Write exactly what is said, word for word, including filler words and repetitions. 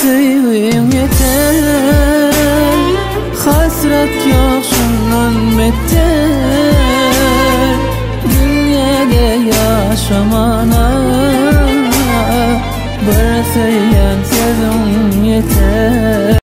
seviyim yeter. Hasret yok şundan beter. Dünyada yaşamana bir söylen sevim yeter.